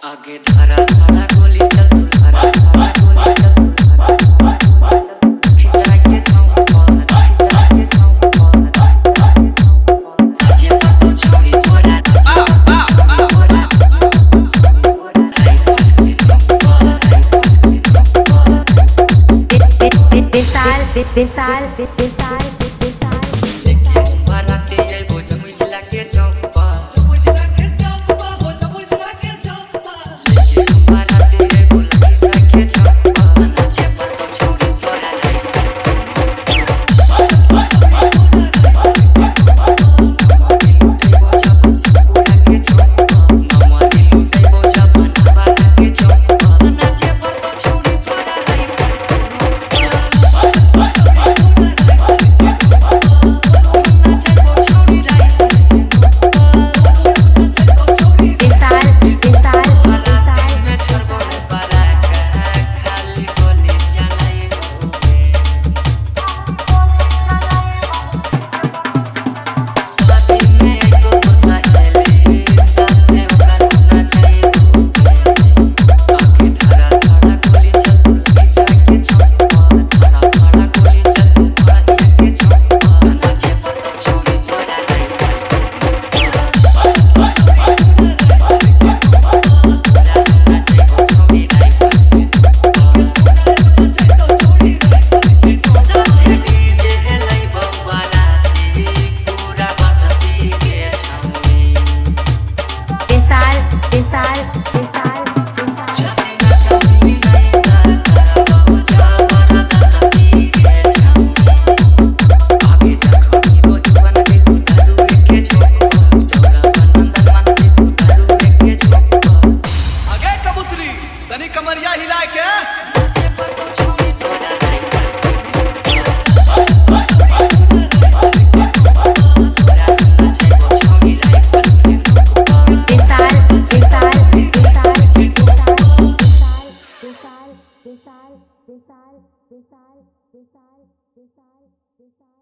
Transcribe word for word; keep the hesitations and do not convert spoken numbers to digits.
आगे धारा धारा गोली चल तू धारा धारा गोली चल तू धारा धारा गोली चल खिसा के छाऊ पान खिसा के छाऊ पान जे बात छोड़ी तोरा तोरा विशाल विशाल विशाल देखिए बाराती आई वो जमुई जिला के चौक पर जमुई जिला के चौक पर वो जमुई जिला के चौक पर देखिए बाराती आई वो खिसा के छाऊ पान जे बात छोड़ी तोरा कमरिया हिला के विशाल विशाल विशाल विशाल विशाल विशाल